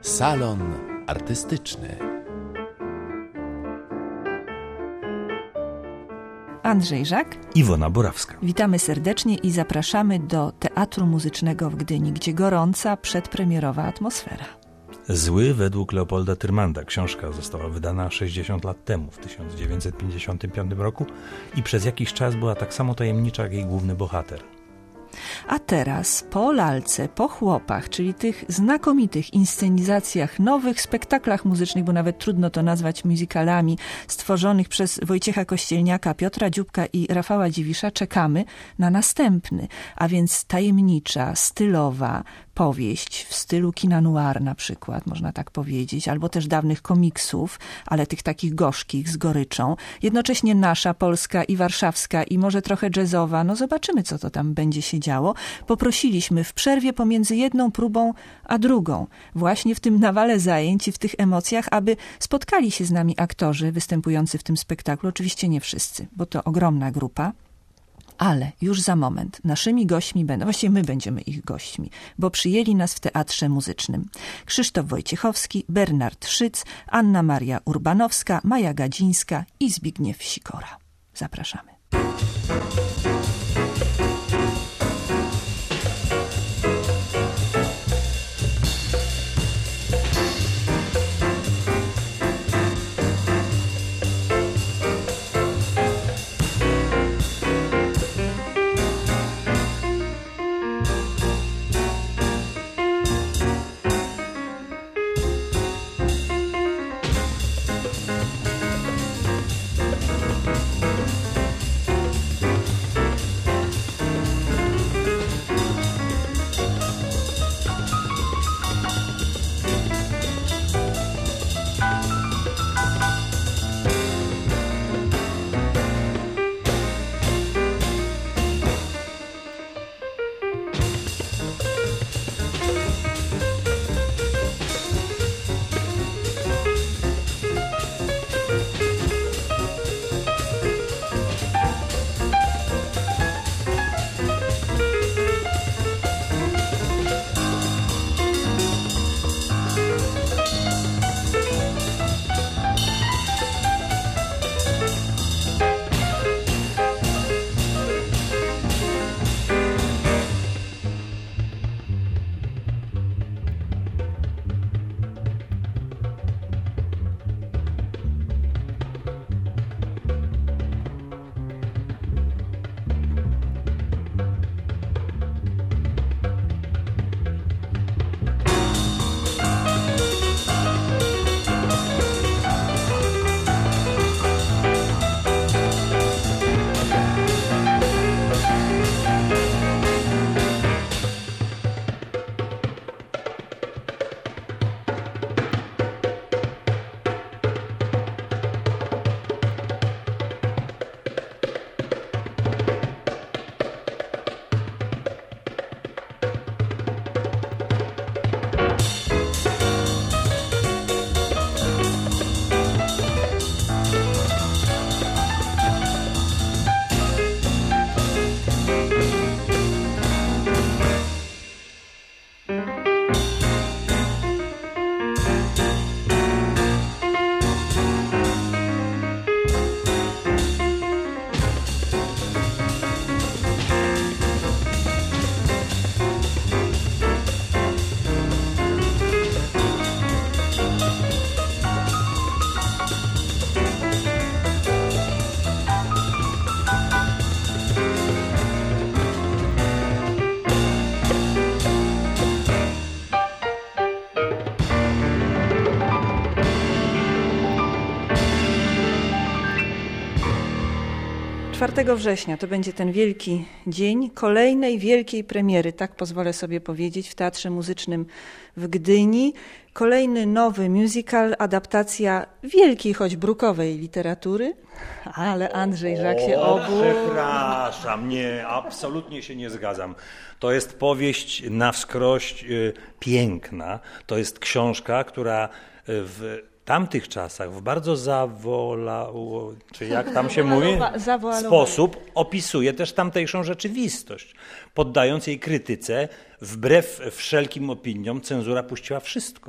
Salon artystyczny. Andrzej Żak, Iwona Borawska. witamy serdecznie i zapraszamy do Teatru Muzycznego w Gdyni, gdzie gorąca, przedpremierowa atmosfera. Zły według Leopolda Tyrmanda. Książka została wydana 60 lat temu, w 1955 roku i przez jakiś czas była tak samo tajemnicza jak jej główny bohater. A teraz po lalce, po chłopach, czyli tych znakomitych inscenizacjach, nowych spektaklach muzycznych, bo nawet trudno to nazwać musicalami, stworzonych przez Wojciecha Kościelniaka, Piotra Dzióbka i Rafała Dziwisza, czekamy na następny, a więc tajemnicza, stylowa powieść w stylu kina noir na przykład, można tak powiedzieć, albo też dawnych komiksów, ale tych takich gorzkich, z goryczą. Jednocześnie nasza, polska i warszawska i może trochę jazzowa. No zobaczymy, co to tam będzie się działo. Poprosiliśmy w przerwie pomiędzy jedną próbą a drugą, właśnie w tym nawale zajęć i w tych emocjach, aby spotkali się z nami aktorzy występujący w tym spektaklu. Oczywiście nie wszyscy, bo to ogromna grupa. Ale już za moment naszymi gośćmi będą, właściwie my będziemy ich gośćmi, bo przyjęli nas w Teatrze Muzycznym Krzysztof Wojciechowski, Bernard Szyc, Anna Maria Urbanowska, Maja Gadzińska i Zbigniew Sikora. Zapraszamy. Czwartego września to będzie ten wielki dzień kolejnej wielkiej premiery, tak pozwolę sobie powiedzieć, w Teatrze Muzycznym w Gdyni. Kolejny nowy musical, adaptacja wielkiej, choć brukowej literatury, ale Andrzej Żak się obuł. Przepraszam, nie, absolutnie się nie zgadzam. To jest powieść na wskroś piękna. To jest książka, która w tamtych czasach w bardzo czy jak tam się mówi, sposób opisuje też tamtejszą rzeczywistość. Poddając jej krytyce, wbrew wszelkim opiniom, cenzura puściła wszystko.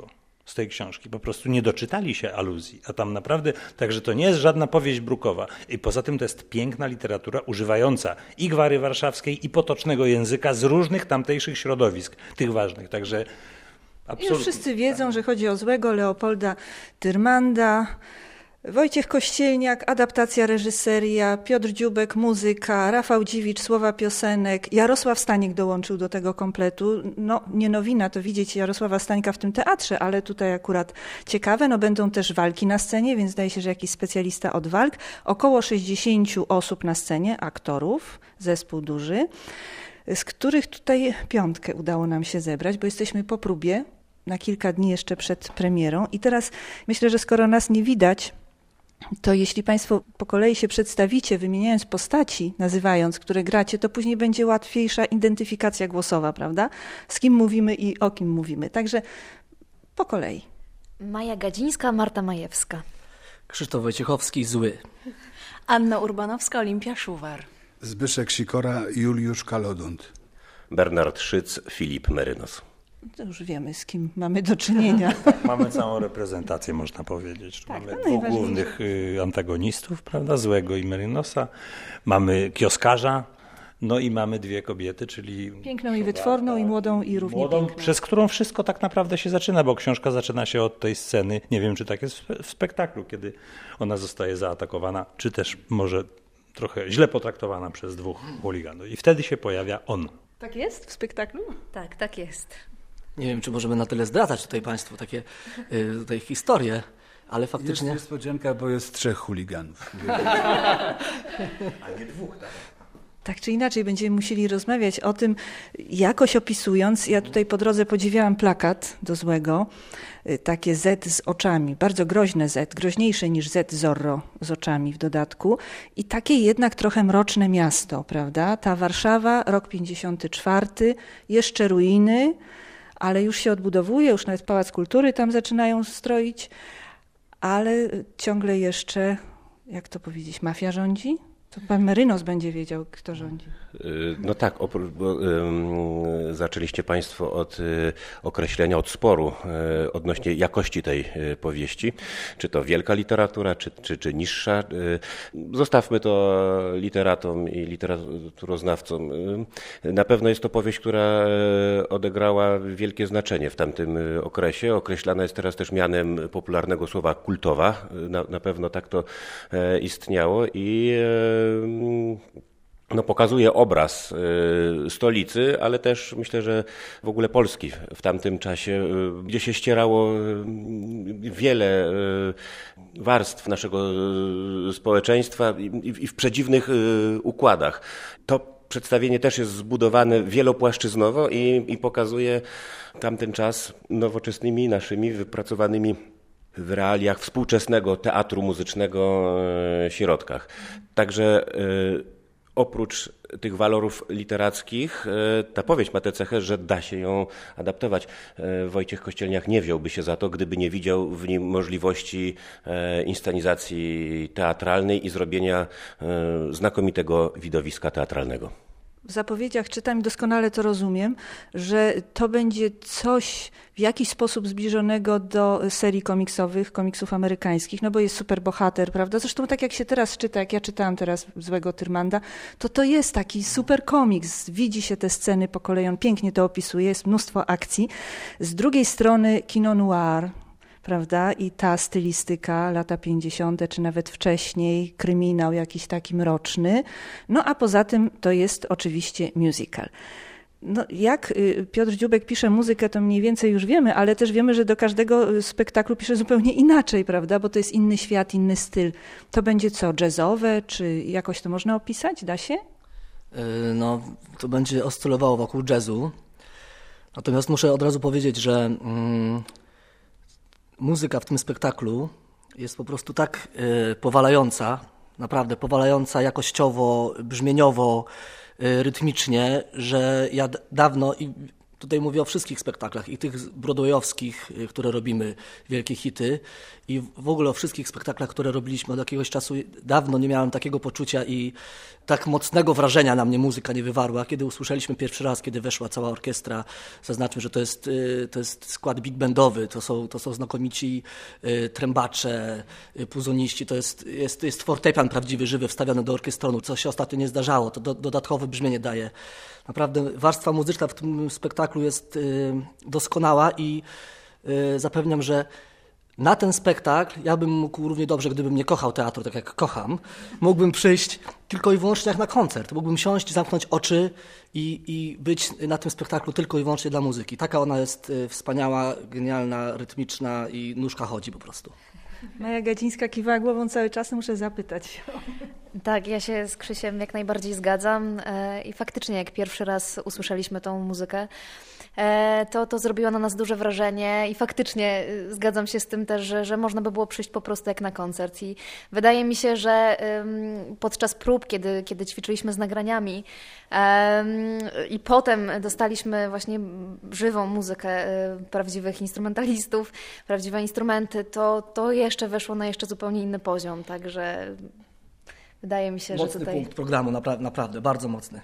z tej książki. Po prostu nie doczytali się aluzji, a tam naprawdę, także to nie jest żadna powieść brukowa. I poza tym to jest piękna literatura używająca i gwary warszawskiej, i potocznego języka z różnych tamtejszych środowisk, tych ważnych. Także absolutnie. Już wszyscy wiedzą, że chodzi o złego Leopolda Tyrmanda. Wojciech Kościelniak, adaptacja, reżyseria, Piotr Dziubek, muzyka, Rafał Dziwicz, słowa piosenek, Jarosław Stanik dołączył do tego kompletu. No, nie nowina to widzieć Jarosława Stańka w tym teatrze, ale tutaj akurat ciekawe, no będą też walki na scenie, więc zdaje się, że jakiś specjalista od walk. Około 60 osób na scenie, aktorów, zespół duży, z których tutaj 5 udało nam się zebrać, bo jesteśmy po próbie, na kilka dni jeszcze przed premierą. I teraz myślę, że skoro nas nie widać, to jeśli Państwo po kolei się przedstawicie, wymieniając postaci, nazywając, które gracie, to później będzie łatwiejsza identyfikacja głosowa, prawda? Z kim mówimy i o kim mówimy. Także po kolei. Maja Gadzińska, Marta Majewska. Krzysztof Wojciechowski, Zły. Anna Urbanowska, Olimpia Szuwar. Zbyszek Sikora, Juliusz Kalodont. Bernard Szyc, Filip Merynos. To już wiemy, z kim mamy do czynienia. Mamy całą reprezentację, można powiedzieć. Tak, Mamy no dwóch głównych antagonistów, prawda, Złego i Merynosa. Mamy kioskarza, no i mamy 2 kobiety, czyli... Piękną i wytworną, i młodą, i równie młodą, piękną. przez którą wszystko tak naprawdę się zaczyna, bo książka zaczyna się od tej sceny. Nie wiem, czy tak jest w spektaklu, kiedy ona zostaje zaatakowana, czy też może trochę źle potraktowana przez 2 chuliganów. I wtedy się pojawia on. Tak jest w spektaklu? Tak, tak jest. Nie wiem, czy możemy na tyle zdradzać tutaj Państwu takie tutaj historie, ale faktycznie... Jest niespodzianka, bo jest 3 chuliganów. A nie 2, tak? Tak czy inaczej będziemy musieli rozmawiać o tym, jakoś opisując. Ja tutaj po drodze podziwiałam plakat do Złego, takie Z z oczami, bardzo groźne Z, groźniejsze niż Z Zorro z oczami w dodatku i takie jednak trochę mroczne miasto, prawda? Ta Warszawa, rok 54, jeszcze ruiny, ale już się odbudowuje, już nawet Pałac Kultury tam zaczynają stroić, ale ciągle jeszcze, jak to powiedzieć, mafia rządzi? To pan Merynos będzie wiedział, kto rządzi. No tak, bo zaczęliście Państwo od określenia, od sporu odnośnie jakości tej powieści. Czy to wielka literatura, czy niższa. Zostawmy to literatom i literaturoznawcom. Na pewno jest to powieść, która odegrała wielkie znaczenie w tamtym okresie. Określana jest teraz też mianem popularnego słowa kultowa. Na pewno tak to istniało i no, pokazuje obraz stolicy, ale też myślę, że w ogóle Polski w tamtym czasie, gdzie się ścierało wiele warstw naszego społeczeństwa i w przedziwnych układach. To przedstawienie też jest zbudowane wielopłaszczyznowo i pokazuje tamten czas nowoczesnymi, naszymi wypracowanymi w realiach współczesnego teatru muzycznego środkach. Także oprócz tych walorów literackich ta powieść ma tę cechę, że da się ją adaptować. Wojciech Kościelniak nie wziąłby się za to, gdyby nie widział w nim możliwości inscenizacji teatralnej i zrobienia znakomitego widowiska teatralnego. W zapowiedziach czytam i doskonale to rozumiem, że to będzie coś w jakiś sposób zbliżonego do serii komiksowych, komiksów amerykańskich, no bo jest superbohater, prawda? Zresztą tak jak się teraz czyta, jak ja czytałam teraz Złego Tyrmanda, to jest taki super komiks. Widzi się te sceny po kolei, on pięknie to opisuje, jest mnóstwo akcji. Z drugiej strony kino noir, prawda? I ta stylistyka, lata 50., czy nawet wcześniej, kryminał jakiś taki mroczny. No a poza tym to jest oczywiście musical. No, jak Piotr Dziubek pisze muzykę, to mniej więcej już wiemy, ale też wiemy, że do każdego spektaklu pisze zupełnie inaczej, prawda? Bo to jest inny świat, inny styl. To będzie co, jazzowe, czy jakoś to można opisać? Da się? No, to będzie oscylowało wokół jazzu. Natomiast muszę od razu powiedzieć, że muzyka w tym spektaklu jest po prostu tak powalająca, naprawdę powalająca jakościowo, brzmieniowo, rytmicznie, że ja dawno i Tutaj mówię o wszystkich spektaklach i tych broadwayowskich, które robimy, wielkie hity i w ogóle o wszystkich spektaklach, które robiliśmy od jakiegoś czasu. Dawno nie miałem takiego poczucia i tak mocnego wrażenia na mnie muzyka nie wywarła. Kiedy usłyszeliśmy pierwszy raz, kiedy weszła cała orkiestra, zaznaczmy, że to jest skład big bandowy, to są znakomici trębacze, puzoniści, to jest fortepian prawdziwy, żywy, wstawiony do orkiestronu, co się ostatnio nie zdarzało, to dodatkowe brzmienie daje. Naprawdę warstwa muzyczna w tym spektaklu jest doskonała i zapewniam, że na ten spektakl ja bym mógł równie dobrze, gdybym nie kochał teatru tak jak kocham, mógłbym przyjść tylko i wyłącznie jak na koncert. Mógłbym siąść, zamknąć oczy i być na tym spektaklu tylko i wyłącznie dla muzyki. Taka ona jest wspaniała, genialna, rytmiczna i nóżka chodzi po prostu. Maja Gadzińska kiwała głową cały czas, muszę zapytać. Tak, ja się z Krzysiem jak najbardziej zgadzam i faktycznie jak pierwszy raz usłyszeliśmy tą muzykę, to zrobiło na nas duże wrażenie i faktycznie zgadzam się z tym też, że można by było przyjść po prostu jak na koncert i wydaje mi się, że podczas prób, kiedy ćwiczyliśmy z nagraniami i potem dostaliśmy właśnie żywą muzykę prawdziwych instrumentalistów, prawdziwe instrumenty, to jeszcze weszło na jeszcze zupełnie inny poziom, także wydaje mi się, mocny że tutaj... punkt programu, naprawdę, bardzo mocny.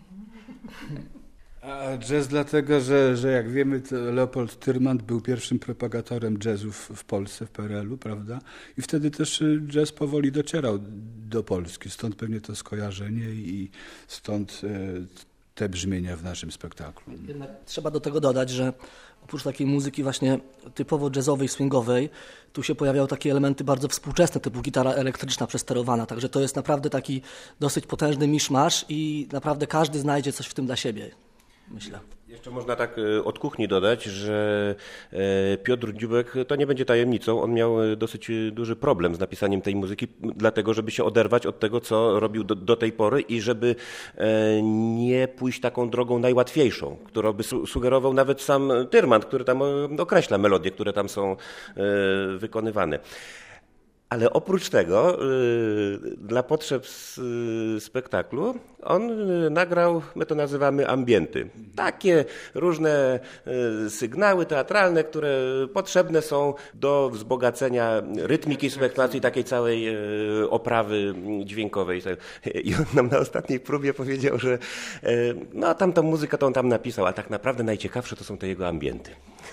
A jazz dlatego, że jak wiemy, to Leopold Tyrmand był pierwszym propagatorem jazzu w Polsce, w PRL-u, prawda? I wtedy też jazz powoli docierał do Polski, stąd pewnie to skojarzenie i stąd te brzmienia w naszym spektaklu. Jednak trzeba do tego dodać, że oprócz takiej muzyki właśnie typowo jazzowej, swingowej, tu się pojawiały takie elementy bardzo współczesne, typu gitara elektryczna przesterowana, także to jest naprawdę taki dosyć potężny miszmasz i naprawdę każdy znajdzie coś w tym dla siebie, myślę. Jeszcze można tak od kuchni dodać, że Piotr Dziubek, to nie będzie tajemnicą, on miał dosyć duży problem z napisaniem tej muzyki, dlatego żeby się oderwać od tego, co robił do tej pory i żeby nie pójść taką drogą najłatwiejszą, którą by sugerował nawet sam Tyrmand, który tam określa melodie, które tam są wykonywane. Ale oprócz tego, dla potrzeb spektaklu, on nagrał, my to nazywamy ambienty. Takie różne sygnały teatralne, które potrzebne są do wzbogacenia rytmiki spektaklu i takiej całej oprawy dźwiękowej. I on nam na ostatniej próbie powiedział, że no tamtą muzykę to on tam napisał, a tak naprawdę najciekawsze to są te jego ambienty.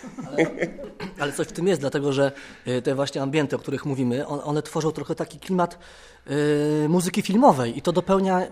Ale coś w tym jest, dlatego że te właśnie ambienty, o których mówimy, one tworzą trochę taki klimat muzyki filmowej i to dopełnia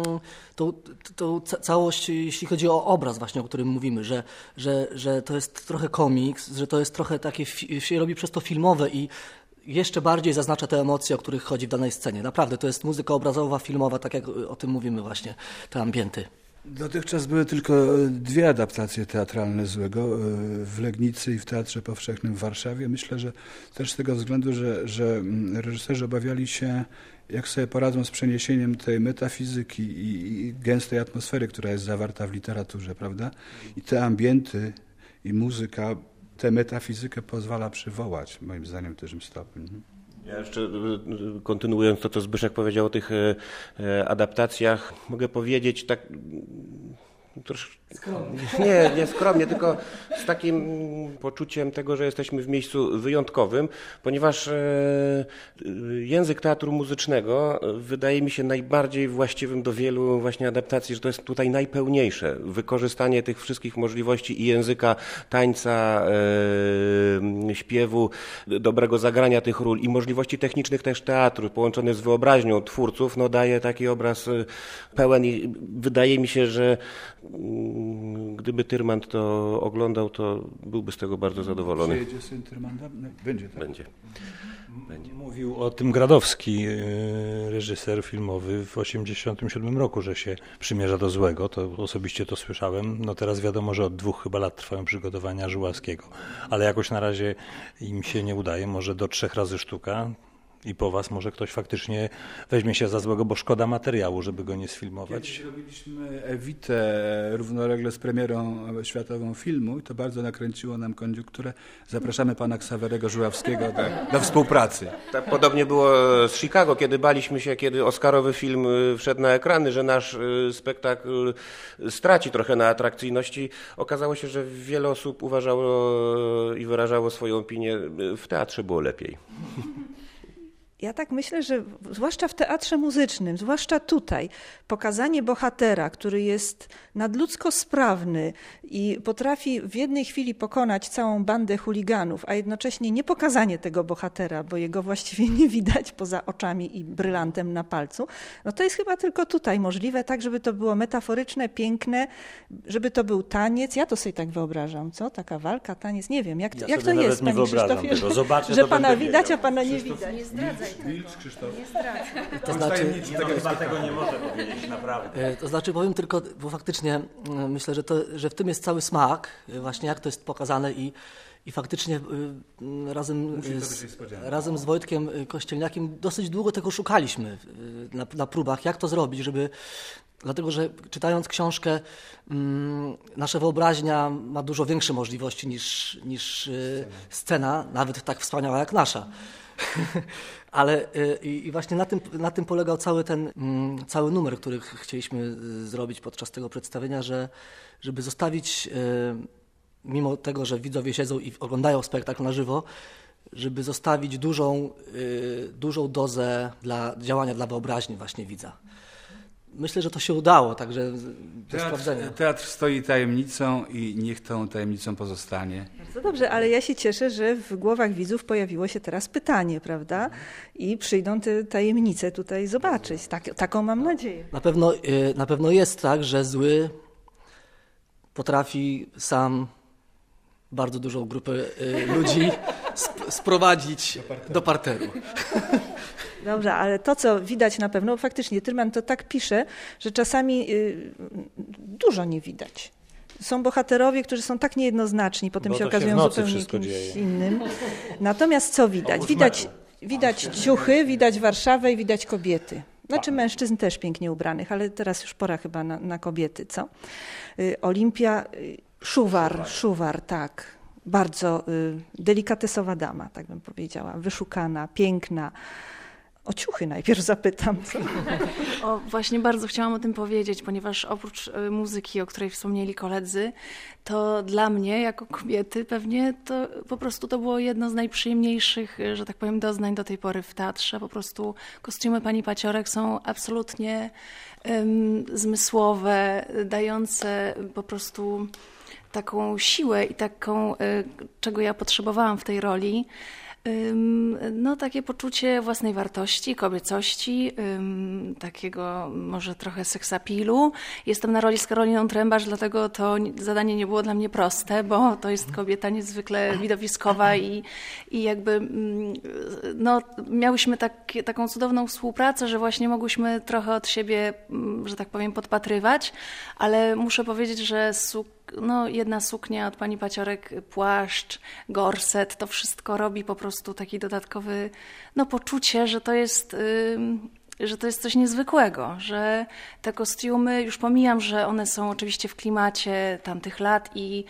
tą całość, jeśli chodzi o obraz właśnie, o którym mówimy, że to jest trochę komiks, że to jest trochę takie, się robi przez to filmowe i jeszcze bardziej zaznacza te emocje, o których chodzi w danej scenie. Naprawdę, to jest muzyka obrazowa, filmowa, tak jak o tym mówimy właśnie, te ambienty. Dotychczas były tylko 2 adaptacje teatralne Złego w Legnicy i w Teatrze Powszechnym w Warszawie. Myślę, że też z tego względu, że reżyserzy obawiali się, jak sobie poradzą z przeniesieniem tej metafizyki i gęstej atmosfery, która jest zawarta w literaturze, prawda? I te ambienty i muzyka, tę metafizykę pozwala przywołać, moim zdaniem, w dużym stopniu. Ja jeszcze kontynuując to, co Zbyszek powiedział o tych adaptacjach, mogę powiedzieć tak troszkę... Skromnie. Nie skromnie, tylko z takim poczuciem tego, że jesteśmy w miejscu wyjątkowym, ponieważ język teatru muzycznego wydaje mi się najbardziej właściwym do wielu właśnie adaptacji, że to jest tutaj najpełniejsze. Wykorzystanie tych wszystkich możliwości i języka, tańca, śpiewu, dobrego zagrania tych ról i możliwości technicznych też teatru, połączone z wyobraźnią twórców, no daje taki obraz pełen i wydaje mi się, że gdyby Tyrmand to oglądał, to byłby z tego bardzo zadowolony. Przyjedzie syn Tyrmanda? Będzie, tak? Będzie. Mówił o tym Gradowski, reżyser filmowy, w 1987 roku, że się przymierza do Złego. To osobiście to słyszałem. No teraz wiadomo, że od 2 chyba lat trwają przygotowania Żuławskiego. Ale jakoś na razie im się nie udaje. Może do 3 razy sztuka. I po was może ktoś faktycznie weźmie się za złego, bo szkoda materiału, żeby go nie sfilmować. Kiedyś robiliśmy Ewitę równolegle z premierą światową filmu i to bardzo nakręciło nam koniunkturę. Zapraszamy pana Ksawerego Żuławskiego do współpracy. Tak podobnie było z Chicago, kiedy baliśmy się, kiedy oscarowy film wszedł na ekrany, że nasz spektakl straci trochę na atrakcyjności. Okazało się, że wiele osób uważało i wyrażało swoją opinię, w teatrze było lepiej. Ja tak myślę, że zwłaszcza w teatrze muzycznym, zwłaszcza tutaj, pokazanie bohatera, który jest nadludzko sprawny i potrafi w jednej chwili pokonać całą bandę chuliganów, a jednocześnie nie pokazanie tego bohatera, bo jego właściwie nie widać poza oczami i brylantem na palcu, no to jest chyba tylko tutaj możliwe, tak żeby to było metaforyczne, piękne, żeby to był taniec. Ja to sobie tak wyobrażam, co? Taka walka, taniec, nie wiem, jak to jest, panie Krzysztofie, że pana widać, a pana nie widać. Nie zdradzaj tego. Krzysztof. Nie zdradzaj. To znaczy, Chyba tego nie może powiedzieć, naprawdę. to znaczy powiem tylko, bo faktycznie myślę, że w tym jest cały smak, właśnie jak to jest pokazane i faktycznie razem z Wojtkiem Kościelniakiem dosyć długo tego szukaliśmy na próbach, jak to zrobić, dlatego, że czytając książkę nasza wyobraźnia ma dużo większe możliwości niż scena, nawet tak wspaniała jak nasza. Ale i właśnie na tym polegał cały numer, który chcieliśmy zrobić podczas tego przedstawienia, żeby zostawić, mimo tego, że widzowie siedzą i oglądają spektakl na żywo, żeby zostawić dużą dozę działania dla wyobraźni właśnie widza. Myślę, że to się udało, także do sprawdzenia. Teatr stoi tajemnicą i niech tą tajemnicą pozostanie. Bardzo dobrze, ale ja się cieszę, że w głowach widzów pojawiło się teraz pytanie, prawda? I przyjdą te tajemnice tutaj zobaczyć. Taką mam nadzieję. Na pewno jest tak, że zły potrafi sam bardzo dużą grupę ludzi sprowadzić do parteru. Dobrze, ale to, co widać na pewno, faktycznie Tylman to tak pisze, że czasami dużo nie widać. Są bohaterowie, którzy są tak niejednoznaczni, potem się okazują zupełnie kimś innym. Natomiast co widać? Widać ciuchy, widać Warszawę i widać kobiety. Znaczy mężczyzn też pięknie ubranych, ale teraz już pora chyba na kobiety, co? Olimpia, Szuwar, tak. Bardzo delikatesowa dama, tak bym powiedziała. Wyszukana, piękna. O ciuchy najpierw zapytam. Właśnie bardzo chciałam o tym powiedzieć, ponieważ oprócz muzyki, o której wspomnieli koledzy, to dla mnie jako kobiety pewnie to po prostu to było jedno z najprzyjemniejszych, że tak powiem, doznań do tej pory w teatrze. Po prostu kostiumy pani Paciorek są absolutnie zmysłowe, dające po prostu taką siłę i taką, czego ja potrzebowałam w tej roli. No, takie poczucie własnej wartości, kobiecości, takiego może trochę seksapilu. Jestem na roli z Karoliną Trębacz, dlatego to zadanie nie było dla mnie proste, bo to jest kobieta niezwykle widowiskowa i jakby no, miałyśmy taką cudowną współpracę, że właśnie mogłyśmy trochę od siebie, że tak powiem, podpatrywać, ale muszę powiedzieć, że jedna suknia od pani Paciorek, płaszcz, gorset, to wszystko robi po prostu taki dodatkowy poczucie, że to jest coś niezwykłego, że te kostiumy, już pomijam, że one są oczywiście w klimacie tamtych lat i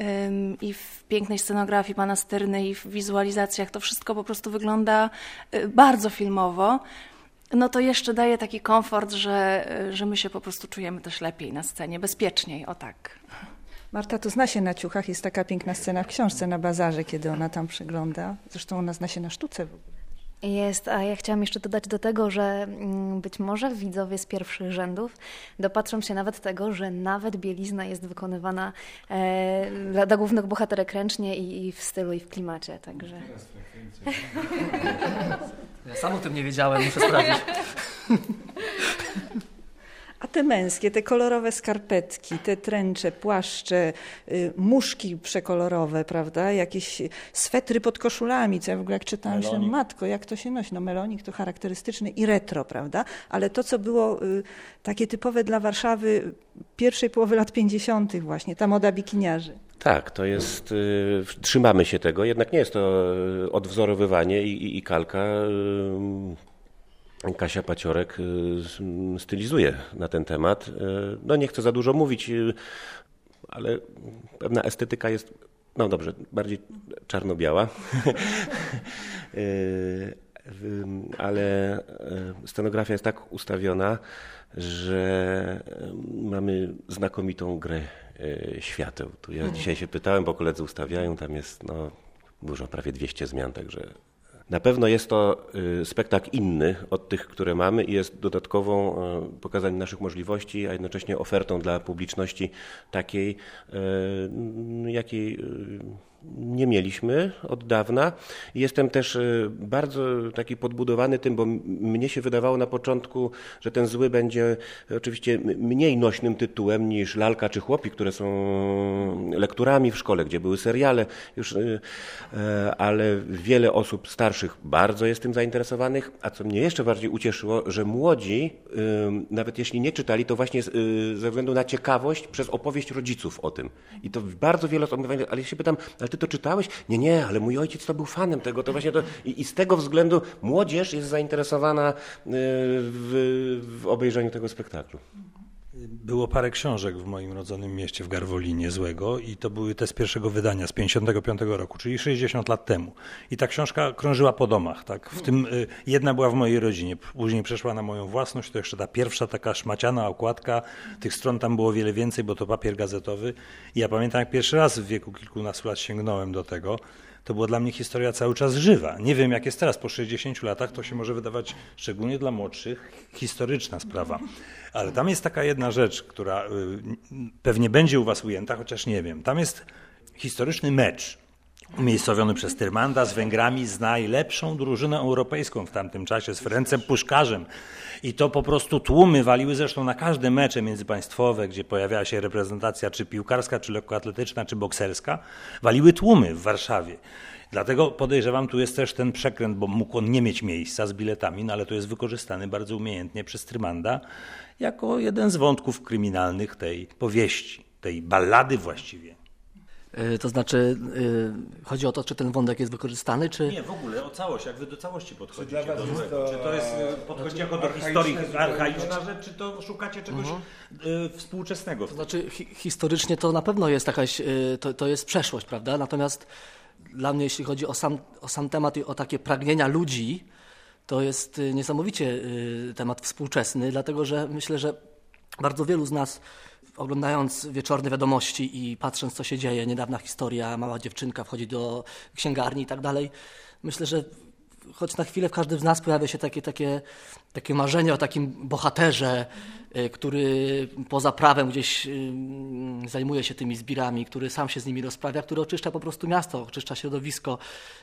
w pięknej scenografii pana Styrny i w wizualizacjach, to wszystko po prostu wygląda bardzo filmowo. No to jeszcze daje taki komfort, że my się po prostu czujemy też lepiej na scenie, bezpieczniej, o tak. Marta to zna się na ciuchach, jest taka piękna scena w książce na bazarze, kiedy ona tam przygląda. Zresztą ona zna się na sztuce w ogóle. Jest, a ja chciałam jeszcze dodać do tego, że być może widzowie z pierwszych rzędów dopatrzą się nawet tego, że nawet bielizna jest wykonywana dla głównych bohaterek ręcznie i w stylu i w klimacie, także... Ja sam o tym nie wiedziałem, muszę sprawdzić. A te męskie, te kolorowe skarpetki, te tręcze, płaszcze, muszki przekolorowe, prawda? Jakieś swetry pod koszulami, co ja w ogóle jak czytałam, myślałam, matko, jak to się nosi? No melonik to charakterystyczny i retro, prawda? Ale to, co było takie typowe dla Warszawy pierwszej połowy lat 50. właśnie, ta moda bikiniarzy. Tak, to jest, trzymamy się tego, jednak nie jest to odwzorowywanie i kalka. Kasia Paciorek stylizuje na ten temat. No nie chcę za dużo mówić, ale pewna estetyka jest, no dobrze, bardziej czarno-biała. Ale scenografia jest tak ustawiona, że mamy znakomitą grę świateł. Tu ja dzisiaj się pytałem, bo koledzy ustawiają, tam jest dużo, prawie 200 zmian, także na pewno jest to spektakl inny od tych, które mamy i jest dodatkową pokazaniem naszych możliwości, a jednocześnie ofertą dla publiczności takiej, jakiej nie mieliśmy od dawna. Jestem też bardzo taki podbudowany tym, bo mnie się wydawało na początku, że ten zły będzie oczywiście mniej nośnym tytułem niż Lalka czy Chłopi, które są lekturami w szkole, gdzie były seriale już, ale wiele osób starszych bardzo jest tym zainteresowanych, a co mnie jeszcze bardziej ucieszyło, że młodzi, nawet jeśli nie czytali, to właśnie ze względu na ciekawość przez opowieść rodziców o tym. I to bardzo wiele osób, ale ja się pytam, ale ty to czytałeś? Nie, ale mój ojciec to był fanem tego, to właśnie to i z tego względu młodzież jest zainteresowana w obejrzeniu tego spektaklu. Było parę książek w moim rodzonym mieście w Garwolinie Złego i to były te z pierwszego wydania z 55 roku, czyli 60 lat temu. I ta książka krążyła po domach, tak? W tym jedna była w mojej rodzinie, później przeszła na moją własność, to jeszcze ta pierwsza taka szmaciana okładka, tych stron tam było wiele więcej, bo to papier gazetowy. I ja pamiętam, jak pierwszy raz w wieku kilkunastu lat sięgnąłem do tego, to była dla mnie historia cały czas żywa. Nie wiem, jak jest teraz, po 60 latach, to się może wydawać, szczególnie dla młodszych, historyczna sprawa. Ale tam jest taka jedna rzecz, która pewnie będzie u was ujęta, chociaż nie wiem. Tam jest historyczny mecz umiejscowiony przez Tyrmanda z Węgrami, z najlepszą drużyną europejską w tamtym czasie, z Ferencem Puszkarzem. I to po prostu tłumy waliły zresztą na każde mecze międzypaństwowe, gdzie pojawiała się reprezentacja czy piłkarska, czy lekkoatletyczna, czy bokserska. Waliły tłumy w Warszawie. Dlatego podejrzewam, tu jest też ten przekręt, bo mógł on nie mieć miejsca z biletami, no ale to jest wykorzystany bardzo umiejętnie przez Tyrmanda jako jeden z wątków kryminalnych tej powieści, tej ballady właściwie. To znaczy, chodzi o to, czy ten wątek jest wykorzystany, czy... Nie, w ogóle o całość, jak wy do całości podchodzicie do złego. Czy to jest, podchodzicie jako do historii archaiczna rzecz, czy to szukacie czegoś współczesnego? To znaczy, historycznie to na pewno jest jakaś, to jest przeszłość, prawda? Natomiast dla mnie, jeśli chodzi o sam temat i o takie pragnienia ludzi, to jest niesamowicie temat współczesny, dlatego że myślę, że bardzo wielu z nas, oglądając wieczorne wiadomości i patrząc, co się dzieje, niedawna historia, mała dziewczynka wchodzi do księgarni i tak dalej, myślę, że choć na chwilę w każdym z nas pojawia się takie marzenie o takim bohaterze, który poza prawem gdzieś zajmuje się tymi zbirami, który sam się z nimi rozprawia, który oczyszcza po prostu miasto, oczyszcza środowisko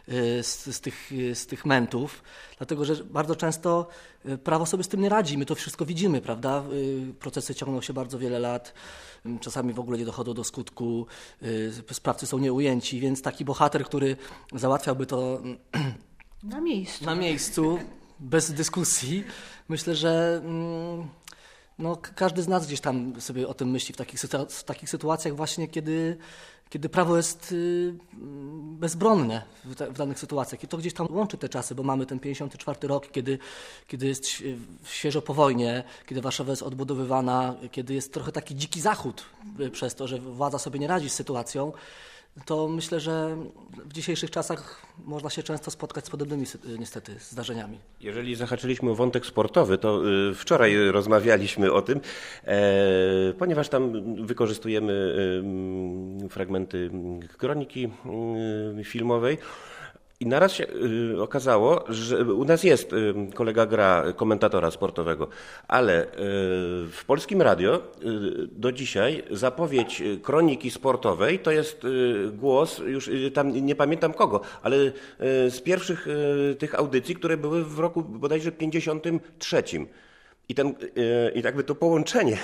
z tych mętów, dlatego że bardzo często prawo sobie z tym nie radzi. My to wszystko widzimy, prawda? Procesy ciągną się bardzo wiele lat, czasami w ogóle nie dochodzą do skutku, sprawcy są nieujęci, więc taki bohater, który załatwiałby to na miejscu, bez dyskusji, myślę, że każdy z nas gdzieś tam sobie o tym myśli w takich sytuacjach właśnie, kiedy prawo jest bezbronne w danych sytuacjach. I to gdzieś tam łączy te czasy, bo mamy ten 54 rok, kiedy jest świeżo po wojnie, kiedy Warszawa jest odbudowywana, kiedy jest trochę taki dziki zachód przez to, że władza sobie nie radzi z sytuacją. To myślę, że w dzisiejszych czasach można się często spotkać z podobnymi niestety zdarzeniami. Jeżeli zahaczyliśmy o wątek sportowy, to wczoraj rozmawialiśmy o tym, ponieważ tam wykorzystujemy fragmenty kroniki filmowej. I naraz się okazało, że u nas jest kolega gra komentatora sportowego, ale w Polskim Radio do dzisiaj zapowiedź kroniki sportowej to jest głos, już tam nie pamiętam kogo, ale z pierwszych tych audycji, które były w roku bodajże 53. I jakby to połączenie.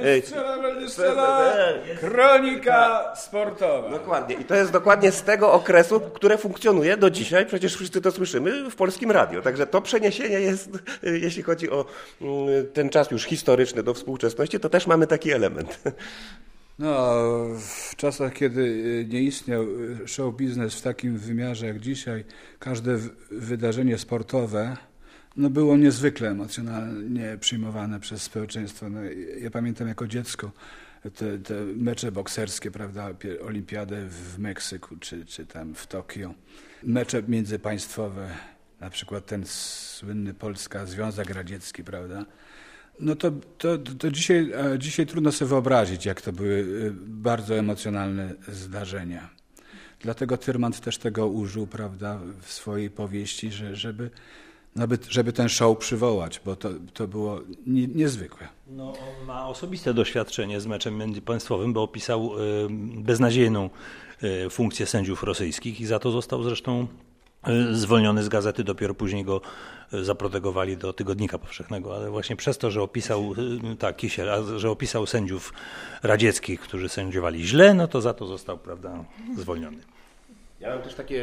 Kronika sportowa. Dokładnie. I to jest dokładnie z tego okresu, które funkcjonuje do dzisiaj. Przecież wszyscy to słyszymy w Polskim Radiu. Także to przeniesienie jest, jeśli chodzi o ten czas już historyczny do współczesności, to też mamy taki element. No, w czasach, kiedy nie istniał show biznes w takim wymiarze jak dzisiaj, każde wydarzenie sportowe było niezwykle emocjonalnie przyjmowane przez społeczeństwo. No, ja pamiętam jako dziecko te mecze bokserskie, prawda, olimpiadę w Meksyku czy tam w Tokio, mecze międzypaństwowe, na przykład ten słynny Polska Związek Radziecki, prawda. No to dzisiaj trudno sobie wyobrazić, jak to były bardzo emocjonalne zdarzenia. Dlatego Tyrmand też tego użył, prawda, w swojej powieści, żeby ten show przywołać, bo to było niezwykłe. No, on ma osobiste doświadczenie z meczem międzypaństwowym, bo opisał beznadziejną funkcję sędziów rosyjskich i za to został zresztą zwolniony z gazety, dopiero później go zaprotegowali do Tygodnika Powszechnego, ale właśnie przez to, że opisał, Kisiel, że opisał sędziów radzieckich, którzy sędziowali źle, no to za to został, prawda, zwolniony. Ja mam też takie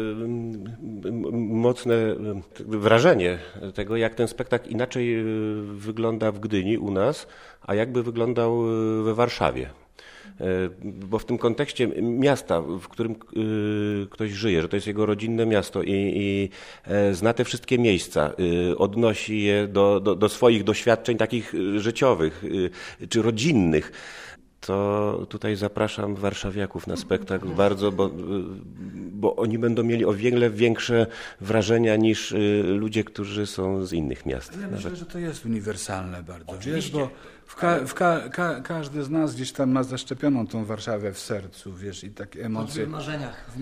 mocne wrażenie tego, jak ten spektakl inaczej wygląda w Gdyni u nas, a jakby wyglądał we Warszawie. Bo w tym kontekście miasta, w którym ktoś żyje, że to jest jego rodzinne miasto i zna te wszystkie miejsca, odnosi je do swoich doświadczeń takich życiowych czy rodzinnych, to tutaj zapraszam warszawiaków na spektakl bardzo, bo oni będą mieli o wiele większe wrażenia niż ludzie, którzy są z innych miast. Ja myślę, że to jest uniwersalne bardzo. Wiesz, bo każdy z nas gdzieś tam ma zaszczepioną tą Warszawę w sercu, wiesz, i takie emocje. W marzeniach.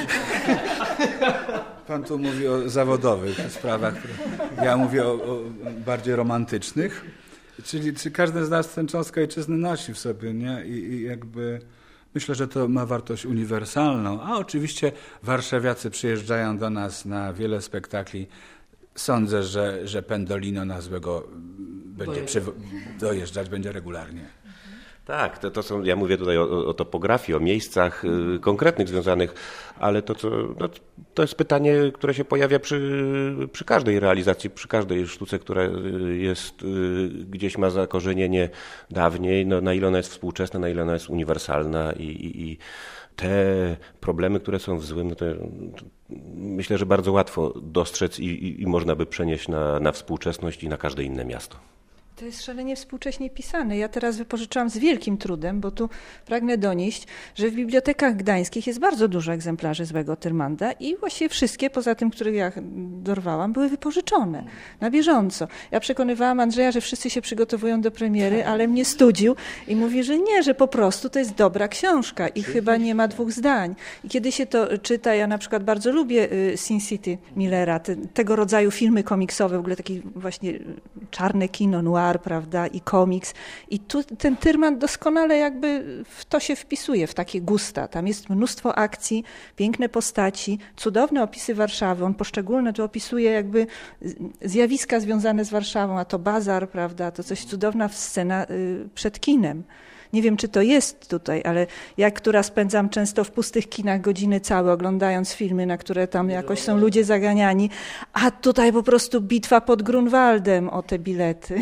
Pan tu mówi o zawodowych sprawach, ja mówię o bardziej romantycznych. Czyli każdy z nas tę cząstkę ojczyzny nosi w sobie, nie? I jakby myślę, że to ma wartość uniwersalną, a oczywiście warszawiacy przyjeżdżają do nas na wiele spektakli. Sądzę, że Pendolino na złego będzie dojeżdżać będzie regularnie. Tak, to są, ja mówię tutaj o topografii, o miejscach konkretnych związanych, ale to jest pytanie, które się pojawia przy każdej realizacji, przy każdej sztuce, która jest gdzieś ma zakorzenienie dawniej, no, na ile ona jest współczesna, na ile ona jest uniwersalna i te problemy, które są w złym, no to myślę, że bardzo łatwo dostrzec i można by przenieść na współczesność i na każde inne miasto. To jest szalenie współcześnie pisane. Ja teraz wypożyczałam z wielkim trudem, bo tu pragnę donieść, że w bibliotekach gdańskich jest bardzo dużo egzemplarzy Złego Tyrmanda i właściwie wszystkie, poza tym, których ja dorwałam, były wypożyczone na bieżąco. Ja przekonywałam Andrzeja, że wszyscy się przygotowują do premiery, ale mnie studził i mówi, że nie, że po prostu to jest dobra książka i chyba nie ma dwóch zdań. I kiedy się to czyta, ja na przykład bardzo lubię Sin City Millera, tego rodzaju filmy komiksowe, w ogóle takie właśnie czarne kino, noir, prawda, i komiks. I tu ten Tyrmand doskonale jakby w to się wpisuje, w takie gusta. Tam jest mnóstwo akcji, piękne postaci, cudowne opisy Warszawy. On poszczególne tu opisuje jakby zjawiska związane z Warszawą, a to bazar, prawda, to coś cudowna scena przed kinem. Nie wiem, czy to jest tutaj, ale ja, która spędzam często w pustych kinach godziny całe, oglądając filmy, na które tam jakoś są ludzie zaganiani, a tutaj po prostu bitwa pod Grunwaldem o te bilety.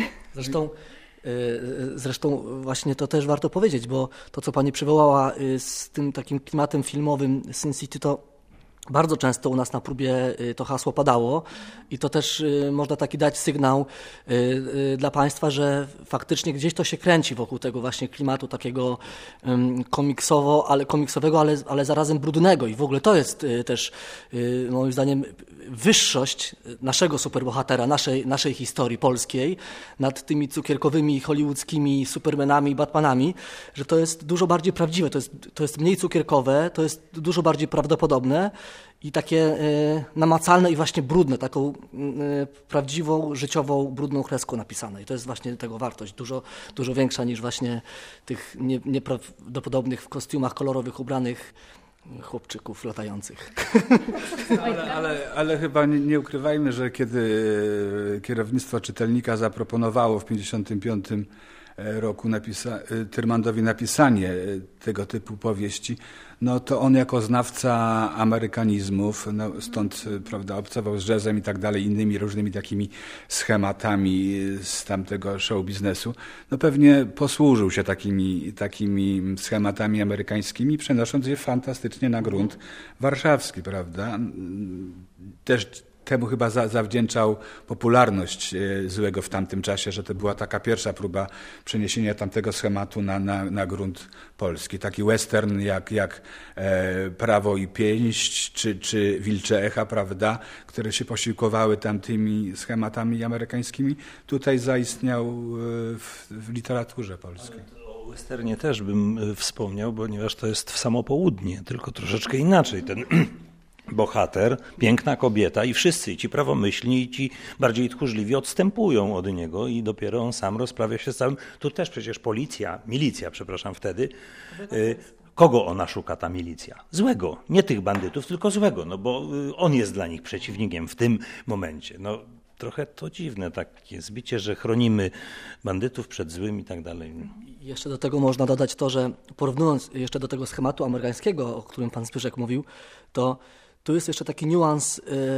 Zresztą właśnie to też warto powiedzieć, bo to, co pani przywołała z tym takim klimatem filmowym Sin City, to bardzo często u nas na próbie to hasło padało i to też można taki dać sygnał dla państwa, że faktycznie gdzieś to się kręci wokół tego właśnie klimatu takiego komiksowego, ale zarazem brudnego i w ogóle to jest też moim zdaniem wyższość naszego superbohatera, naszej historii polskiej nad tymi cukierkowymi hollywoodzkimi Supermanami i Batmanami, że to jest dużo bardziej prawdziwe, to jest mniej cukierkowe, to jest dużo bardziej prawdopodobne i takie namacalne i właśnie brudne, taką prawdziwą, życiową, brudną kreską napisane. I to jest właśnie tego wartość, dużo większa niż właśnie tych nieprawdopodobnych w kostiumach kolorowych ubranych chłopczyków latających. Ale chyba nie ukrywajmy, że kiedy kierownictwo czytelnika zaproponowało w 1955 roku Tyrmandowi napisanie tego typu powieści, no to on jako znawca amerykanizmów, no stąd prawda, obcował z jazzem i tak dalej, innymi różnymi takimi schematami z tamtego show biznesu, no pewnie posłużył się takimi schematami amerykańskimi, przenosząc je fantastycznie na grunt warszawski, prawda? Też temu chyba zawdzięczał popularność Złego w tamtym czasie, że to była taka pierwsza próba przeniesienia tamtego schematu na grunt polski. Taki western jak Prawo i Pięść czy Wilcze Echa, prawda, które się posiłkowały tamtymi schematami amerykańskimi, tutaj zaistniał w literaturze polskiej. O westernie też bym wspomniał, ponieważ to jest w samo południe, tylko troszeczkę inaczej. Ten bohater, piękna kobieta i wszyscy, ci prawomyślni i ci bardziej tchórzliwi odstępują od niego i dopiero on sam rozprawia się z całym... Tu też przecież milicja, wtedy. Kogo ona szuka, ta milicja? Złego. Nie tych bandytów, tylko złego, no bo on jest dla nich przeciwnikiem w tym momencie. No trochę to dziwne takie zbicie, że chronimy bandytów przed złym i tak dalej. Jeszcze do tego można dodać to, że porównując jeszcze do tego schematu amerykańskiego, o którym pan Zbyszek mówił, to tu jest jeszcze taki niuans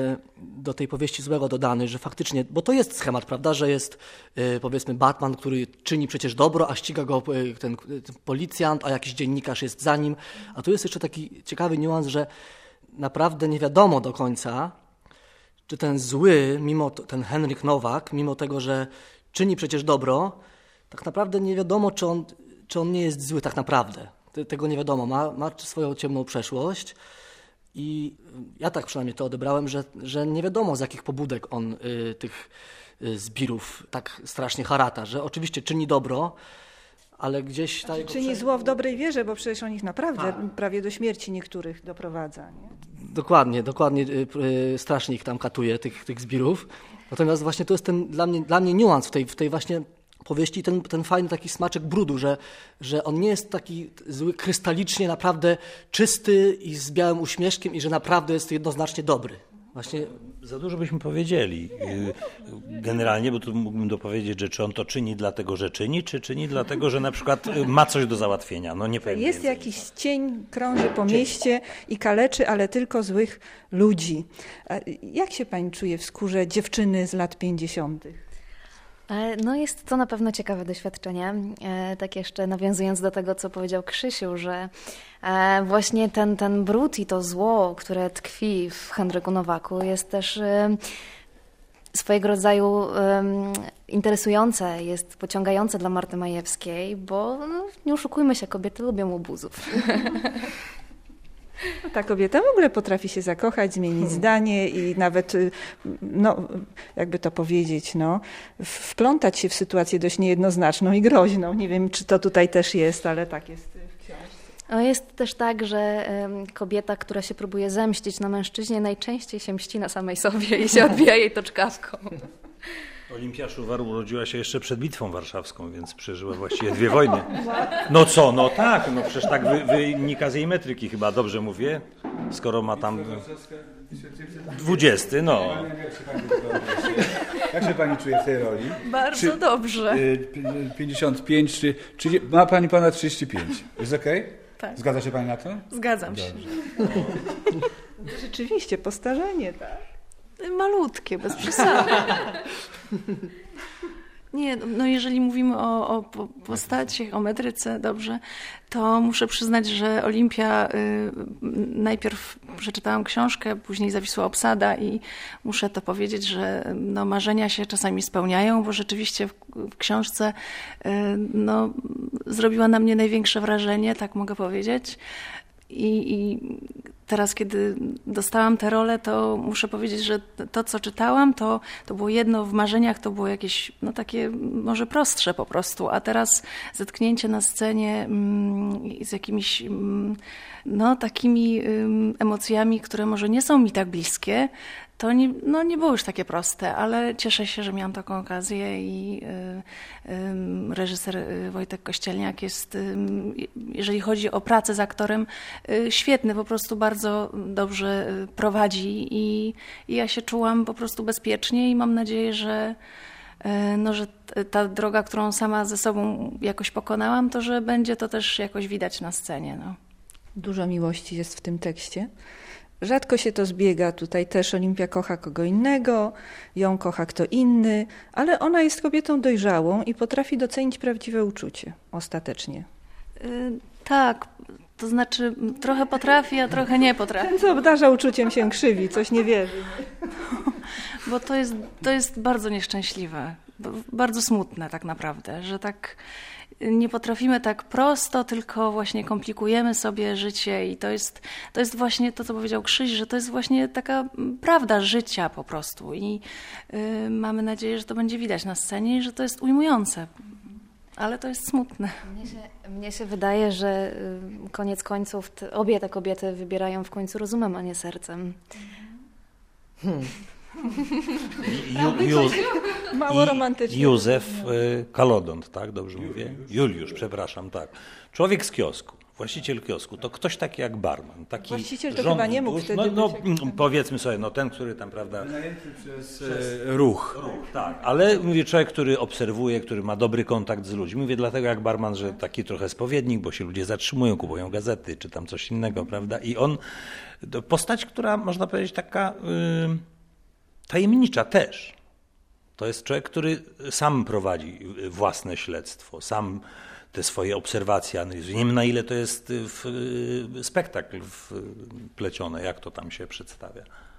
do tej powieści Złego dodany, że faktycznie, bo to jest schemat, prawda, że jest powiedzmy Batman, który czyni przecież dobro, a ściga go ten policjant, a jakiś dziennikarz jest za nim. A tu jest jeszcze taki ciekawy niuans, że naprawdę nie wiadomo do końca, czy ten zły, ten Henryk Nowak, mimo tego, że czyni przecież dobro, tak naprawdę nie wiadomo, czy on nie jest zły tak naprawdę. Tego nie wiadomo. Ma swoją ciemną przeszłość. I ja tak przynajmniej to odebrałem, że nie wiadomo z jakich pobudek on tych zbirów tak strasznie harata, że oczywiście czyni dobro, ale gdzieś... Czyni zło w dobrej wierze, bo przecież on ich naprawdę prawie do śmierci niektórych doprowadza. Nie? Dokładnie strasznie ich tam katuje, tych zbirów. Natomiast właśnie to jest ten dla mnie niuans w tej właśnie powieści, ten fajny taki smaczek brudu, że on nie jest taki zły, krystalicznie naprawdę czysty i z białym uśmieszkiem i że naprawdę jest jednoznacznie dobry. Właśnie... Za dużo byśmy powiedzieli generalnie, bo tu mógłbym dopowiedzieć, że czy on to czyni dlatego, że czyni, czy czyni dlatego, że na przykład ma coś do załatwienia. No nie powiem jest więcej. jakiś cień, krąży po mieście i kaleczy, ale tylko złych ludzi. Jak się pani czuje w skórze dziewczyny z lat 50.? No jest to na pewno ciekawe doświadczenie. Tak jeszcze nawiązując do tego, co powiedział Krzysiu, że właśnie ten brud i to zło, które tkwi w Henryku Nowaku, jest też swojego rodzaju interesujące, jest pociągające dla Marty Majewskiej, bo no, nie oszukujmy się, kobiety lubią obuzów. Ta kobieta w ogóle potrafi się zakochać, zmienić zdanie i nawet, no, jakby to powiedzieć, no, wplątać się w sytuację dość niejednoznaczną i groźną. Nie wiem, czy to tutaj też jest, ale tak jest w książce. Jest też tak, że kobieta, która się próbuje zemścić na mężczyźnie, najczęściej się mści na samej sobie i się odbija jej toczkawką. Olimpia Szuwar urodziła się jeszcze przed Bitwą Warszawską, więc przeżyła właściwie 2 wojny. No co, no tak, no przecież tak wynika z jej metryki chyba, dobrze mówię, skoro ma tam 20, no. Jak się pani czuje w tej roli? Bardzo dobrze. 55, czy ma pani ponad 35? Jest okej? Tak. Zgadza się pani na to? Zgadzam się. Rzeczywiście, postarzenie, tak. Malutkie, bez przesady. Nie, no jeżeli mówimy o postaciach, o metryce, dobrze, to muszę przyznać, że Olimpia, najpierw przeczytałam książkę, później zawisła obsada i muszę to powiedzieć, że no, marzenia się czasami spełniają, bo rzeczywiście w książce no, zrobiła na mnie największe wrażenie, tak mogę powiedzieć. I teraz, kiedy dostałam tę rolę, to muszę powiedzieć, że to, co czytałam, to było jedno w marzeniach, to było jakieś, no takie może prostsze po prostu, a teraz zetknięcie na scenie z jakimiś, no takimi emocjami, które może nie są mi tak bliskie, to nie było już takie proste, ale cieszę się, że miałam taką okazję i reżyser Wojtek Kościelniak jest, jeżeli chodzi o pracę z aktorem, świetny, po prostu bardzo dobrze prowadzi i ja się czułam po prostu bezpiecznie i mam nadzieję, że ta droga, którą sama ze sobą jakoś pokonałam, to że będzie to też jakoś widać na scenie. No. Dużo miłości jest w tym tekście. Rzadko się to zbiega, tutaj też Olimpia kocha kogo innego, ją kocha kto inny, ale ona jest kobietą dojrzałą i potrafi docenić prawdziwe uczucie ostatecznie. Tak, to znaczy trochę potrafi, a trochę nie potrafi. Ten, co obdarza uczuciem, się krzywi, coś nie wierzy. Bo to jest bardzo nieszczęśliwe, bardzo smutne tak naprawdę, że tak nie potrafimy tak prosto, tylko właśnie komplikujemy sobie życie i to jest właśnie to, co powiedział Krzyś, że to jest właśnie taka prawda życia po prostu i mamy nadzieję, że to będzie widać na scenie i że to jest ujmujące, ale to jest smutne. Mnie się wydaje, że koniec końców obie te kobiety wybierają w końcu rozumem, a nie sercem. Mało romantycznie. Józef Kalodont, tak? Dobrze mówię? Juliusz, przepraszam, tak. Człowiek z kiosku, właściciel kiosku, to ktoś taki jak barman. Taki właściciel to chyba nie mógł wtedy być. Powiedzmy sobie, ten, który tam, prawda... Wynajęty przez ruch. Tak, ale mówię, człowiek, który obserwuje, który ma dobry kontakt z ludźmi. Mówię dlatego jak barman, że taki trochę spowiednik, bo się ludzie zatrzymują, kupują gazety, czy tam coś innego, prawda? I on, postać, która można powiedzieć taka... tajemnicza też. To jest człowiek, który sam prowadzi własne śledztwo, sam te swoje obserwacje analizuje. Nie wiem, na ile to jest spektakl wplecione, jak to tam się przedstawia.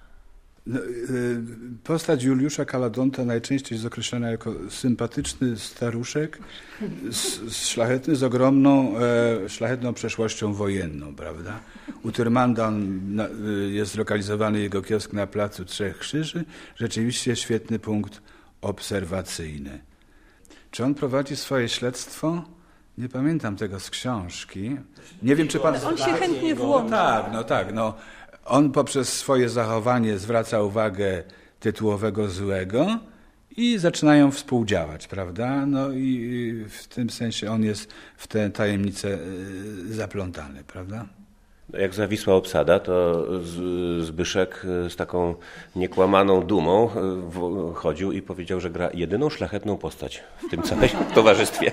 Postać Juliusza Kalodonta najczęściej jest określana jako sympatyczny staruszek, szlachetny, z ogromną, szlachetną przeszłością wojenną, prawda? U Tyrmanda jest zlokalizowany jego kiosk na Placu Trzech Krzyży. Rzeczywiście świetny punkt obserwacyjny. Czy on prowadzi swoje śledztwo? Nie pamiętam tego z książki. Nie wiem, czy pan... On się chętnie włącza. Tak. On poprzez swoje zachowanie zwraca uwagę tytułowego złego i zaczynają współdziałać, prawda? No i w tym sensie on jest w tę tajemnicę zaplątany, prawda? Jak zawisła obsada, to Zbyszek z taką niekłamaną dumą chodził i powiedział, że gra jedyną szlachetną postać w tym całym towarzystwie.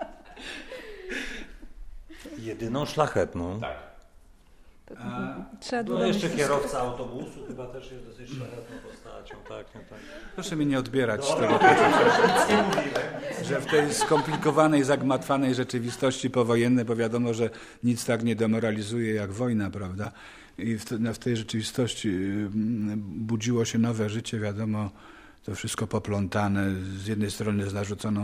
Jedyną szlachetną? Tak. No jeszcze kierowca autobusu chyba też jest dosyć szlachetną postacią. Tak. Proszę mi nie odbierać tego poczucia, że w tej skomplikowanej, zagmatwanej rzeczywistości powojennej, bo wiadomo, że nic tak nie demoralizuje jak wojna, prawda? I w tej rzeczywistości budziło się nowe życie, wiadomo, to wszystko poplątane, z jednej strony z narzuconą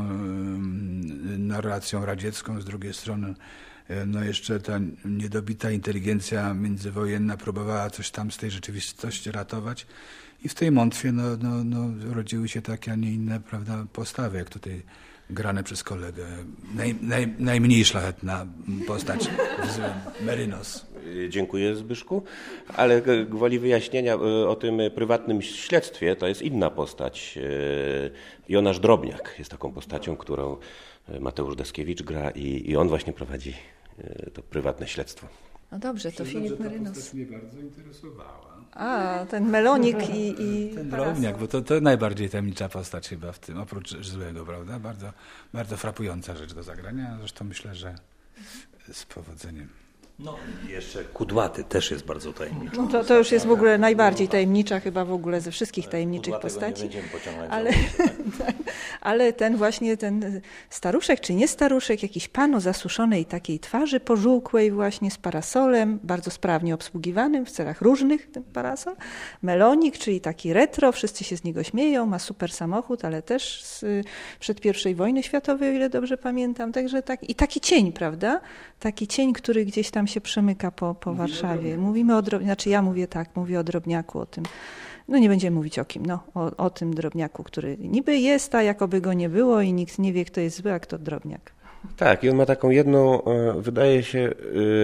narracją radziecką, z drugiej strony no jeszcze ta niedobita inteligencja międzywojenna próbowała coś tam z tej rzeczywistości ratować i w tej mątwie rodziły się takie, a nie inne, prawda, postawy, jak tutaj grane przez kolegę. Najmniej szlachetna postać, Merynos. Dziękuję, Zbyszku, ale gwoli wyjaśnienia o tym prywatnym śledztwie, to jest inna postać. Jonasz Drobniak jest taką postacią, którą Mateusz Deskiewicz gra i on właśnie prowadzi to prywatne śledztwo. No dobrze, to Filip Merynos. Ta postać mnie bardzo interesowała. A, ten melonik i ten Drobniak, bo to najbardziej tajemnicza postać chyba w tym, oprócz złego, prawda? Bardzo, bardzo frapująca rzecz do zagrania, zresztą myślę, że z powodzeniem. No jeszcze Kudłaty też jest bardzo tajemniczy. No to już jest w ogóle najbardziej tajemnicza chyba w ogóle ze wszystkich tajemniczych postaci. Nie będziemy pociągać ale ten właśnie, ten staruszek, czy nie staruszek, jakiś pan o zasuszonej takiej twarzy, pożółkłej właśnie z parasolem, bardzo sprawnie obsługiwanym w celach różnych, ten parasol. Melonik, czyli taki retro, wszyscy się z niego śmieją, ma super samochód, ale też przed I wojny światowej, o ile dobrze pamiętam. Także tak, i taki cień, prawda? Taki cień, który gdzieś tam się przemyka po Warszawie. Mówimy o Drobniaku, znaczy ja mówię o Drobniaku, o tym, no nie będziemy mówić o kim, o tym Drobniaku, który niby jest, a jakoby go nie było i nikt nie wie, kto jest zły, a kto Drobniak. Tak, i on ma taką jedną, wydaje się,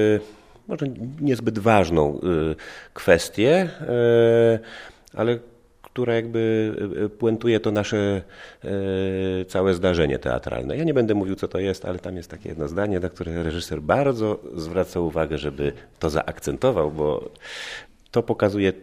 może niezbyt ważną kwestię, ale która jakby puentuje to nasze całe zdarzenie teatralne. Ja nie będę mówił, co to jest, ale tam jest takie jedno zdanie, na które reżyser bardzo zwraca uwagę, żeby to zaakcentował, bo to pokazuje,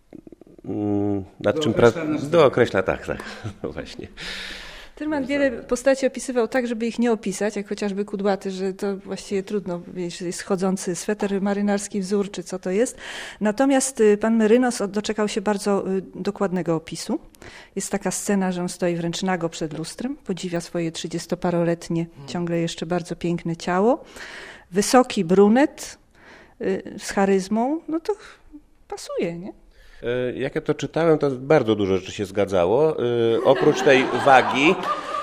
nad czym dookreśla, tak, no właśnie. Tyrman wiele postaci opisywał tak, żeby ich nie opisać, jak chociażby Kudłaty, że to właściwie trudno wiedzieć, że jest chodzący sweter marynarski wzór, czy co to jest. Natomiast pan Merynos doczekał się bardzo dokładnego opisu. Jest taka scena, że on stoi wręcz nago przed lustrem, podziwia swoje 30-paroletnie, ciągle jeszcze bardzo piękne ciało. Wysoki brunet z charyzmą, no to pasuje, nie? Jak ja to czytałem, to bardzo dużo rzeczy się zgadzało. Oprócz tej wagi,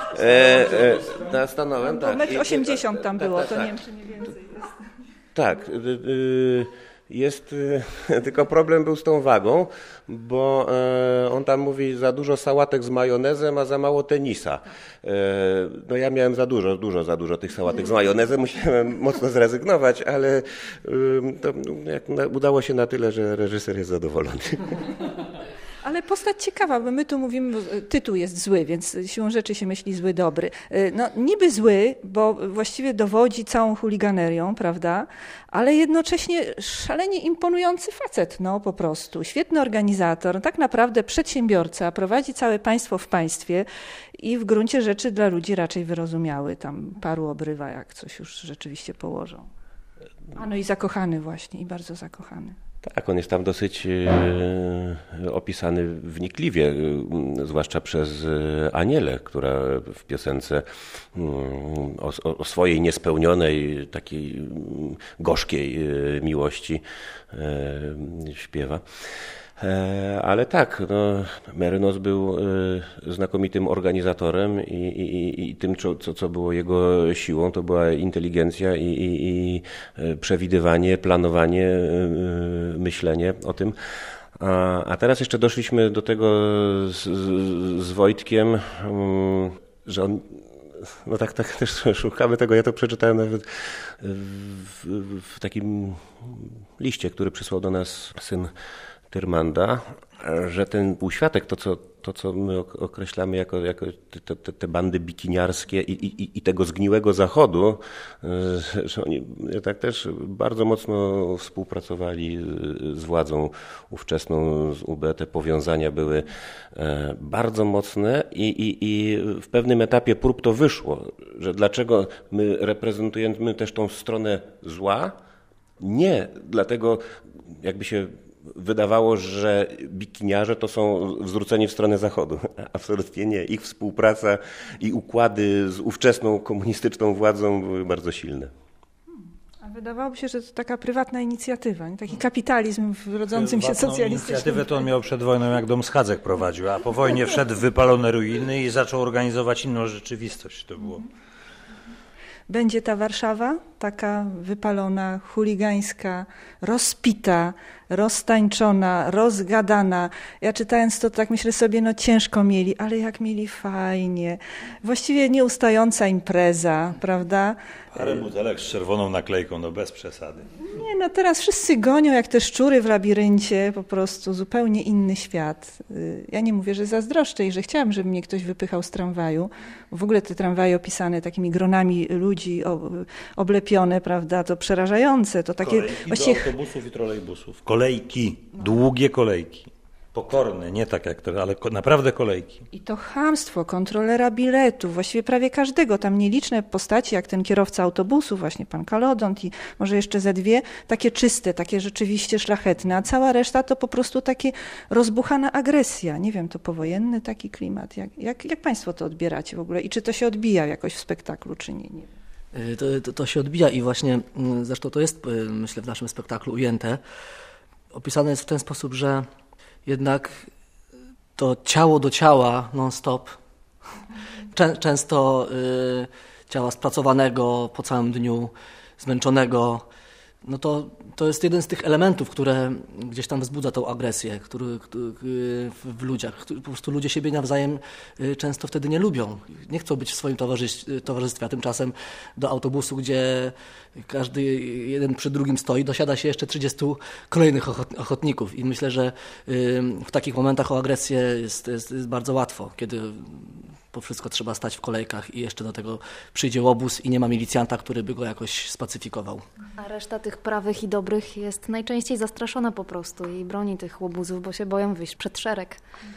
stanąłem, tak. 1,80 m tam było, tak, to tak. nie wiem, czy mniej więcej jest. Tak, jest, tylko problem był z tą wagą, bo on tam mówi za dużo sałatek z majonezem, a za mało tenisa. No ja miałem dużo za dużo tych sałatek z majonezem, musiałem mocno zrezygnować, ale to udało się na tyle, że reżyser jest zadowolony. Ale postać ciekawa, bo my tu mówimy, tytuł jest zły, więc siłą rzeczy się myśli zły, dobry. No niby zły, bo właściwie dowodzi całą chuliganerią, prawda? Ale jednocześnie szalenie imponujący facet, no po prostu. Świetny organizator, tak naprawdę przedsiębiorca, prowadzi całe państwo w państwie i w gruncie rzeczy dla ludzi raczej wyrozumiały. Tam paru obrywa, jak coś już rzeczywiście położą. A no i zakochany właśnie, i bardzo zakochany. Tak, on jest tam dosyć opisany wnikliwie, zwłaszcza przez Anielę, która w piosence o swojej niespełnionej, takiej gorzkiej miłości śpiewa. Ale tak, no, Merynos był znakomitym organizatorem i tym, co było jego siłą, to była inteligencja i przewidywanie, planowanie, myślenie o tym. A teraz jeszcze doszliśmy do tego z Wojtkiem, że on... No tak też szukamy tego. Ja to przeczytałem nawet w takim liście, który przysłał do nas syn Tyrmanda, że ten półświatek, to co my określamy jako te bandy bikiniarskie i tego zgniłego zachodu, że oni tak też bardzo mocno współpracowali z władzą ówczesną, z UB. Te powiązania były bardzo mocne i w pewnym etapie prób to wyszło, że dlaczego my reprezentujemy też tą stronę zła? Nie, dlatego jakby się wydawało, że bikiniarze to są zwróceni w stronę Zachodu. Absolutnie nie. Ich współpraca i układy z ówczesną komunistyczną władzą były bardzo silne. A wydawałoby się, że to taka prywatna inicjatywa, nie? Taki kapitalizm w rodzącym się socjalistycznym. Inicjatywę to on miał przed wojną, jak dom schadzek prowadził, a po wojnie wszedł w wypalone ruiny i zaczął organizować inną rzeczywistość. To było. Będzie ta Warszawa taka wypalona, chuligańska, rozpita, roztańczona, rozgadana. Ja czytając to tak myślę sobie, no ciężko mieli, ale jak mieli fajnie. Właściwie nieustająca impreza, prawda? Parę butelek z czerwoną naklejką, no bez przesady. Nie, no teraz wszyscy gonią jak te szczury w labiryncie, po prostu zupełnie inny świat. Ja nie mówię, że zazdroszczę i że chciałam, żeby mnie ktoś wypychał z tramwaju. W ogóle te tramwaje opisane takimi gronami ludzi oblepione, prawda, to przerażające. To takie kolejki właściwie... do autobusów i trolejbusów. Kolejki, długie kolejki. Pokorne, nie tak jak to, ale naprawdę kolejki. I to chamstwo kontrolera biletów, właściwie prawie każdego, tam nieliczne postaci, jak ten kierowca autobusu, właśnie pan Kalodont i może jeszcze ze dwie, takie czyste, takie rzeczywiście szlachetne, a cała reszta to po prostu takie rozbuchana agresja. Nie wiem, to powojenny taki klimat. Jak państwo to odbieracie w ogóle i czy to się odbija jakoś w spektaklu, czy nie? Nie wiem. To się odbija i właśnie, zresztą to jest, myślę, w naszym spektaklu ujęte. Opisane jest w ten sposób, że jednak to ciało do ciała non-stop, często ciała spracowanego po całym dniu, zmęczonego, no to jest jeden z tych elementów, które gdzieś tam wzbudza tą agresję w ludziach. Po prostu ludzie siebie nawzajem często wtedy nie lubią. Nie chcą być w swoim towarzystwie, a tymczasem do autobusu, gdzie każdy jeden przy drugim stoi, dosiada się jeszcze 30 kolejnych ochotników. I myślę, że w takich momentach o agresję jest bardzo łatwo, kiedy po wszystko trzeba stać w kolejkach i jeszcze do tego przyjdzie łobuz i nie ma milicjanta, który by go jakoś spacyfikował. A reszta tych prawych i dobrych jest najczęściej zastraszona po prostu i broni tych łobuzów, bo się boją wyjść przed szereg.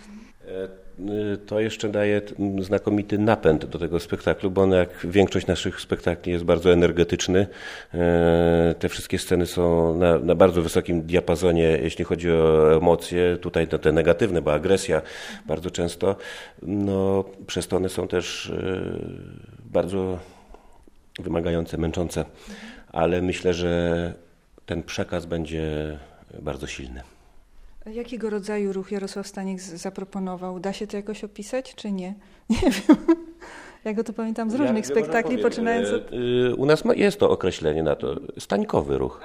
To jeszcze daje znakomity napęd do tego spektaklu, bo on jak większość naszych spektakli jest bardzo energetyczny. Te wszystkie sceny są na bardzo wysokim diapazonie, jeśli chodzi o emocje. Tutaj te negatywne, bo agresja bardzo często. No, przez to one są też bardzo wymagające, męczące. Ale myślę, że ten przekaz będzie bardzo silny. Jakiego rodzaju ruch Jarosław Staniek zaproponował? Da się to jakoś opisać, czy nie? Nie wiem. Ja go to pamiętam z różnych spektakli, poczynając od... U nas jest to określenie na to. Stańkowy ruch.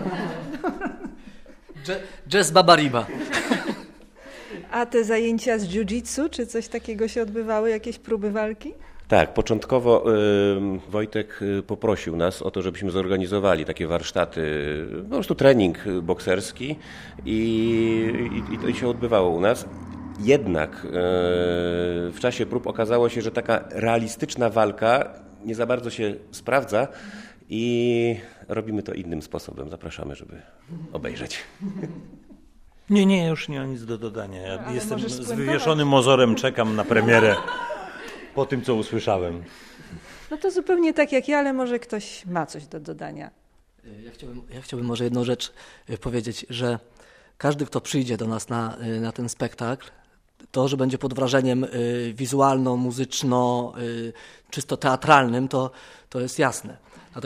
Jazz Babariba. A te zajęcia z jiu-jitsu, czy coś takiego się odbywały? Jakieś próby walki? Tak, początkowo Wojtek poprosił nas o to, żebyśmy zorganizowali takie warsztaty, po prostu trening bokserski i to się odbywało u nas. Jednak w czasie prób okazało się, że taka realistyczna walka nie za bardzo się sprawdza i robimy to innym sposobem. Zapraszamy, żeby obejrzeć. Nie, już nie mam nic do dodania. Ja jestem z wywieszonym mozorem, czekam na premierę. Po tym, co usłyszałem. No to zupełnie tak jak ja, ale może ktoś ma coś do dodania. Ja chciałbym może jedną rzecz powiedzieć, że każdy, kto przyjdzie do nas na ten spektakl, to, że będzie pod wrażeniem wizualno, czysto teatralnym, to jest jasne.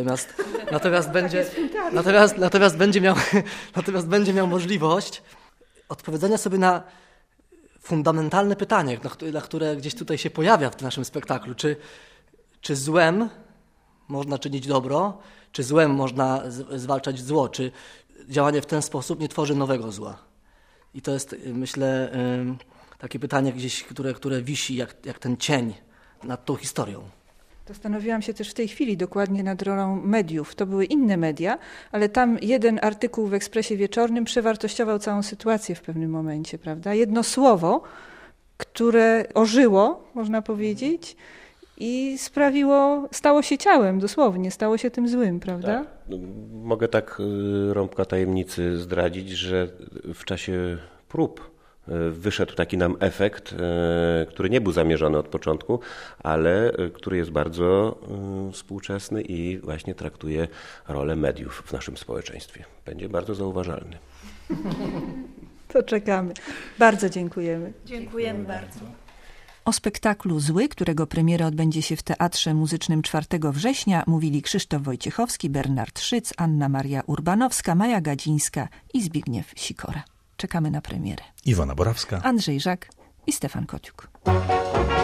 Natomiast będzie miał możliwość odpowiedzenia sobie na fundamentalne pytanie, na które gdzieś tutaj się pojawia w naszym spektaklu. Czy złem można czynić dobro? Czy złem można zwalczać zło? Czy działanie w ten sposób nie tworzy nowego zła? I to jest, myślę, takie pytanie gdzieś, które wisi jak ten cień nad tą historią. Zastanowiłam się też w tej chwili dokładnie nad rolą mediów. To były inne media, ale tam jeden artykuł w Ekspresie Wieczornym przewartościował całą sytuację w pewnym momencie, prawda? Jedno słowo, które ożyło, można powiedzieć, i stało się ciałem dosłownie, stało się tym złym, prawda? Tak. Mogę tak rąbka tajemnicy zdradzić, że w czasie prób wyszedł taki nam efekt, który nie był zamierzony od początku, ale który jest bardzo współczesny i właśnie traktuje rolę mediów w naszym społeczeństwie. Będzie bardzo zauważalny. To czekamy. Bardzo dziękujemy. Dziękujemy bardzo. O spektaklu Zły, którego premiera odbędzie się w Teatrze Muzycznym 4 września, mówili Krzysztof Wojciechowski, Bernard Szyc, Anna Maria Urbanowska, Maja Gadzińska i Zbigniew Sikora. Czekamy na premierę. Iwona Borawska, Andrzej Żak i Stefan Kociuk.